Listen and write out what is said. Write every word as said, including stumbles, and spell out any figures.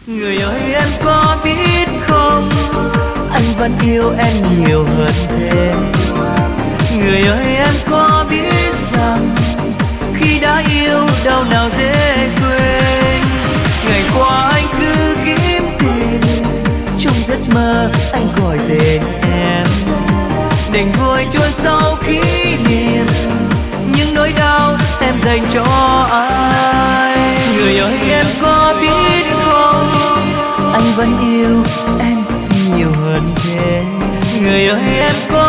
Người ơi em có biết không, anh vẫn yêu em nhiều hơn thế. Người ơi em có biết rằng khi đã yêu đâu nào dễ quên. Ngày qua anh cứ kiếm tìm, trong giấc mơ anh gọi tên em, đành vội chôn sâu kỷ niệm những nỗi đau em dành cho anh. Người ơi em có biết không, anh vẫn yêu em nhiều hơn thế. Người ơi em có